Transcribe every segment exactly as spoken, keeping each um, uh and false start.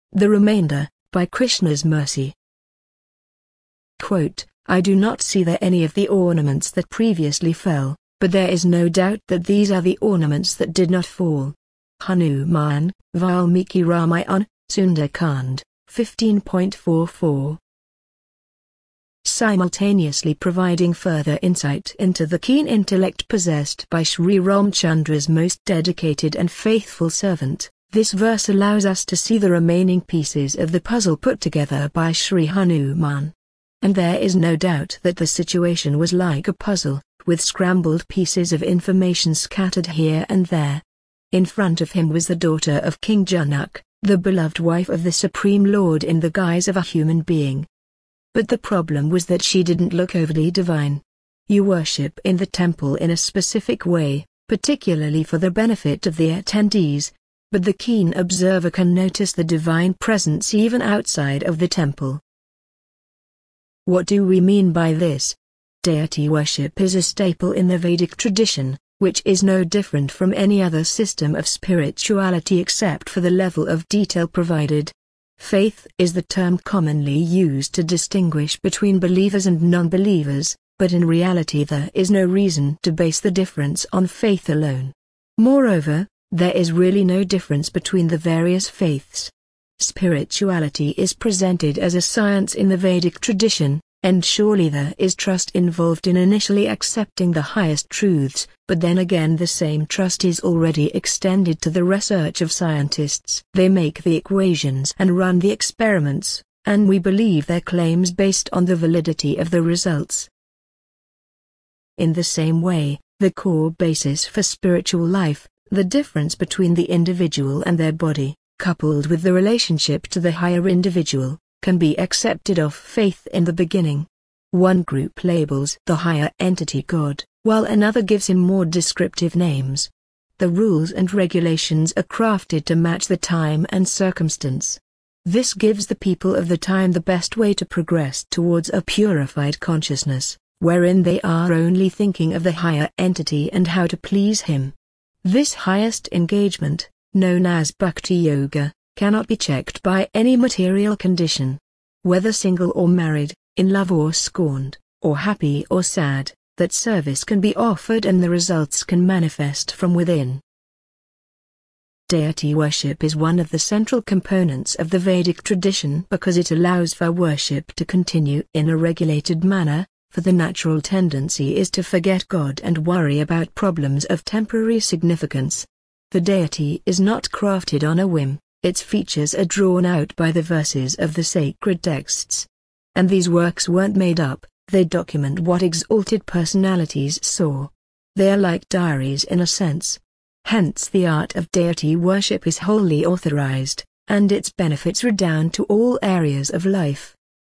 the remainder, by Krishna's mercy. Quote, I do not see there any of the ornaments that previously fell, but there is no doubt that these are the ornaments that did not fall. Hanuman, Valmiki Ramayana, Sundarkand, fifteen point four four. Simultaneously providing further insight into the keen intellect possessed by Sri Ramchandra's most dedicated and faithful servant, this verse allows us to see the remaining pieces of the puzzle put together by Sri Hanuman. And there is no doubt that the situation was like a puzzle, with scrambled pieces of information scattered here and there. In front of him was the daughter of King Janak, the beloved wife of the Supreme Lord in the guise of a human being. But the problem was that she didn't look overly divine. You worship in the temple in a specific way, particularly for the benefit of the attendees, but the keen observer can notice the divine presence even outside of the temple. What do we mean by this? Deity worship is a staple in the Vedic tradition, which is no different from any other system of spirituality except for the level of detail provided. Faith is the term commonly used to distinguish between believers and non-believers, but in reality there is no reason to base the difference on faith alone. Moreover, there is really no difference between the various faiths. Spirituality is presented as a science in the Vedic tradition, and surely there is trust involved in initially accepting the highest truths, but then again the same trust is already extended to the research of scientists. They make the equations and run the experiments, and we believe their claims based on the validity of the results. In the same way, the core basis for spiritual life, the difference between the individual and their body, coupled with the relationship to the higher individual, can be accepted off faith in the beginning. One group labels the higher entity God, while another gives him more descriptive names. The rules and regulations are crafted to match the time and circumstance. This gives the people of the time the best way to progress towards a purified consciousness, wherein they are only thinking of the higher entity and how to please him. This highest engagement, known as Bhakti Yoga, cannot be checked by any material condition. Whether single or married, in love or scorned, or happy or sad, that service can be offered and the results can manifest from within. Deity worship is one of the central components of the Vedic tradition because it allows for worship to continue in a regulated manner, for the natural tendency is to forget God and worry about problems of temporary significance. The deity is not crafted on a whim. Its features are drawn out by the verses of the sacred texts. And these works weren't made up, they document what exalted personalities saw. They are like diaries in a sense. Hence the art of deity worship is wholly authorized, and its benefits redound to all areas of life.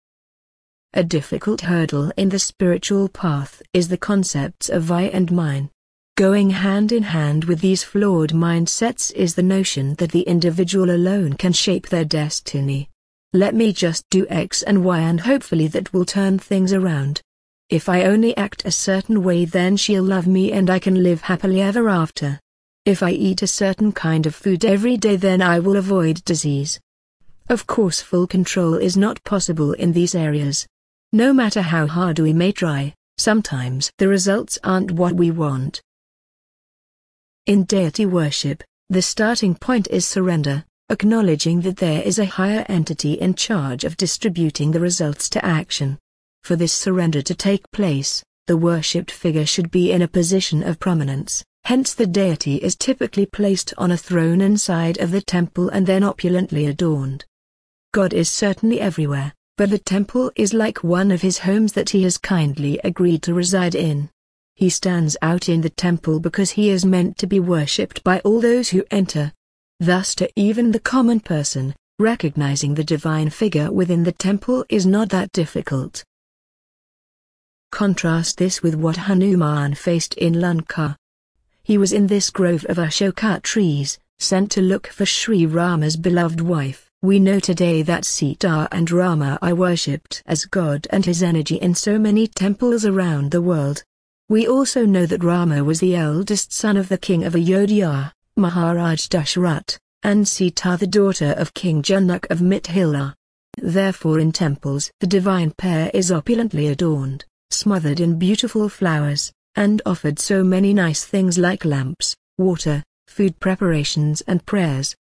A difficult hurdle in the spiritual path is the concepts of I and mine. Going hand in hand with these flawed mindsets is the notion that the individual alone can shape their destiny. Let me just do X and Y and hopefully that will turn things around. If I only act a certain way then she'll love me and I can live happily ever after. If I eat a certain kind of food every day then I will avoid disease. Of course full control is not possible in these areas. No matter how hard we may try, sometimes the results aren't what we want. In deity worship, the starting point is surrender, acknowledging that there is a higher entity in charge of distributing the results to action. For this surrender to take place, the worshipped figure should be in a position of prominence, hence the deity is typically placed on a throne inside of the temple and then opulently adorned. God is certainly everywhere, but the temple is like one of his homes that he has kindly agreed to reside in. He stands out in the temple because he is meant to be worshipped by all those who enter. Thus to even the common person, recognizing the divine figure within the temple is not that difficult. Contrast this with what Hanuman faced in Lanka. He was in this grove of Ashoka trees, sent to look for Sri Rama's beloved wife. We know today that Sita and Rama are worshipped as God and his energy in so many temples around the world. We also know that Rama was the eldest son of the king of Ayodhya, Maharaj Dashrath, and Sita the daughter of King Janak of Mithila. Therefore in temples the divine pair is opulently adorned, smothered in beautiful flowers, and offered so many nice things like lamps, water, food preparations and prayers.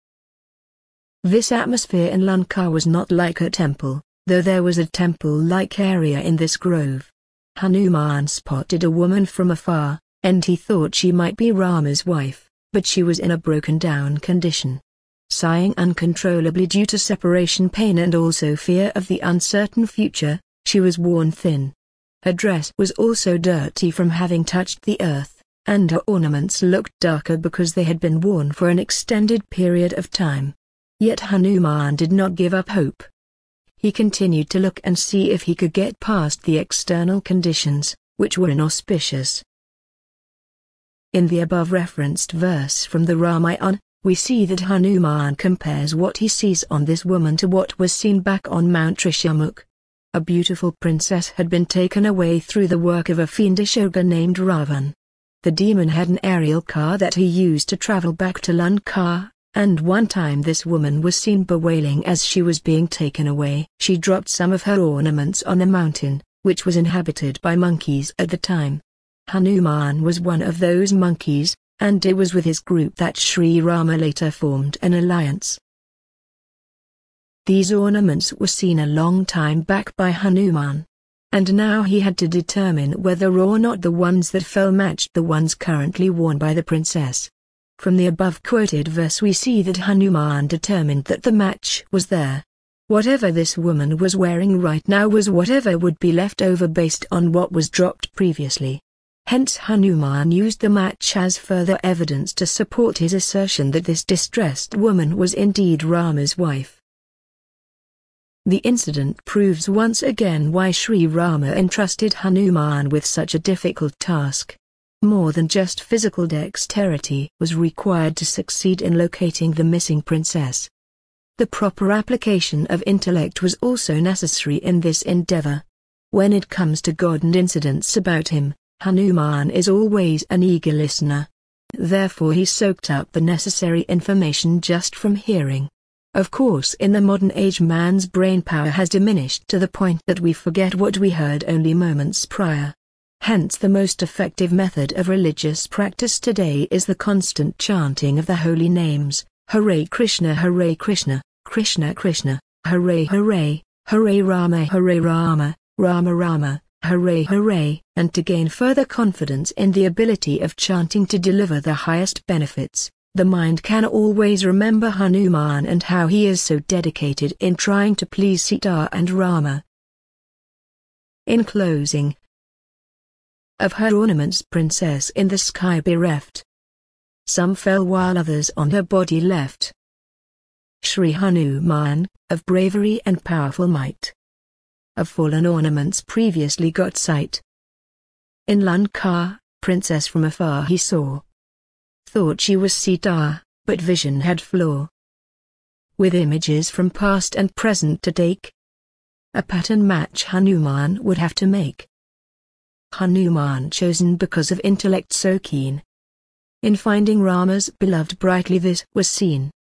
This atmosphere in Lanka was not like a temple, though there was a temple-like area in this grove. Hanuman spotted a woman from afar, and he thought she might be Rama's wife, but she was in a broken-down condition. Sighing uncontrollably due to separation pain and also fear of the uncertain future, she was worn thin. Her dress was also dirty from having touched the earth, and her ornaments looked darker because they had been worn for an extended period of time. Yet Hanuman did not give up hope. He continued to look and see if he could get past the external conditions, which were inauspicious. In the above referenced verse from the Ramayana, we see that Hanuman compares what he sees on this woman to what was seen back on Mount Rishyamukh. A beautiful princess had been taken away through the work of a fiendish ogre named Ravan. The demon had an aerial car that he used to travel back to Lanka, and one time this woman was seen bewailing as she was being taken away. She dropped some of her ornaments on the mountain, which was inhabited by monkeys at the time. Hanuman was one of those monkeys, and it was with his group that Sri Rama later formed an alliance. These ornaments were seen a long time back by Hanuman. And now he had to determine whether or not the ones that fell matched the ones currently worn by the princess. From the above quoted verse we see that Hanuman determined that the match was there. Whatever this woman was wearing right now was whatever would be left over based on what was dropped previously. Hence Hanuman used the match as further evidence to support his assertion that this distressed woman was indeed Rama's wife. The incident proves once again why Sri Rama entrusted Hanuman with such a difficult task. More than just physical dexterity was required to succeed in locating the missing princess. The proper application of intellect was also necessary in this endeavor. When it comes to God and incidents about him, Hanuman is always an eager listener. Therefore he soaked up the necessary information just from hearing. Of course, in the modern age man's brain power has diminished to the point that we forget what we heard only moments prior. Hence the most effective method of religious practice today is the constant chanting of the holy names, Hare Krishna Hare Krishna, Krishna Krishna, Hare Hare, Hare Rama Hare Rama, Rama Rama, Hare Hare, and to gain further confidence in the ability of chanting to deliver the highest benefits. The mind can always remember Hanuman and how he is so dedicated in trying to please Sita and Rama. In closing, of her ornaments princess in the sky bereft. Some fell while others on her body left. Sri Hanuman, of bravery and powerful might. Of fallen ornaments previously got sight. In Lanka, princess from afar he saw. Thought she was Sita, but vision had flaw. With images from past and present to take, a pattern match Hanuman would have to make. Hanuman chosen because of intellect so keen. In finding Rama's beloved brightly this was seen.